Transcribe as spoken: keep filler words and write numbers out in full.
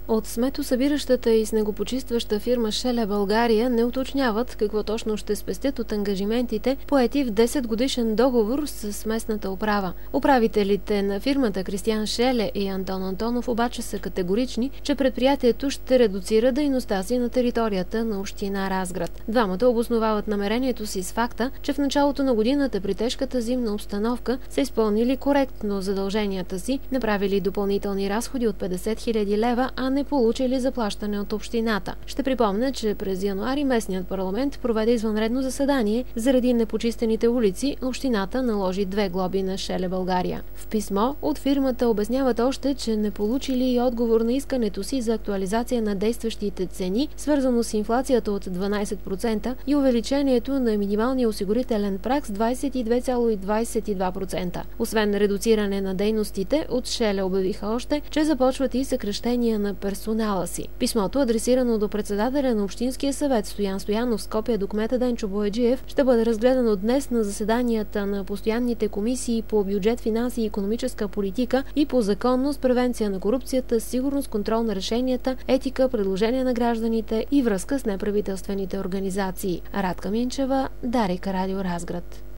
От сметосъбиращата и снегопочистваща фирма Шеле България не уточняват какво точно ще спестят от ангажиментите, поети в десет годишен договор с местната управа. Управителите на фирмата Кристиан Шеле и Антон Антонов обаче са категорични, че предприятието ще редуцира дейността си на територията на община Разград. Двамата обосновават намерението си с факта, че в началото на годината при тежката зимна обстановка са изпълнили коректно задълженията си, направили допълнителни разходи от петдесет хиляди лева, а не получили заплащане от общината. Ще припомня, че през януари местният парламент проведе извънредно заседание заради непочистените улици. Общината наложи две глоби на Шеле България. В писмо от фирмата обясняват още, че не получили и отговор на искането си за актуализация на действащите цени, свързано с инфлацията от дванадесет процента и увеличението на минималния осигурителен праг с двадесет и две цяло двадесет и два процента. Освен редуциране на дейностите, от Шеле обявиха още, че започват и съкращения на персонала си. Писмото, адресирано до председателя на Общинския съвет Стоян Стоянов с копия до кмета Денчо Бояджиев, ще бъде разгледано днес на заседанията на постоянните комисии по бюджет, финанси и икономическа политика и по законност, превенция на корупцията, сигурност, контрол на решенията, етика, предложения на гражданите и връзка с неправителствените организации. Радка Минчева, Дарик, Радио Разград.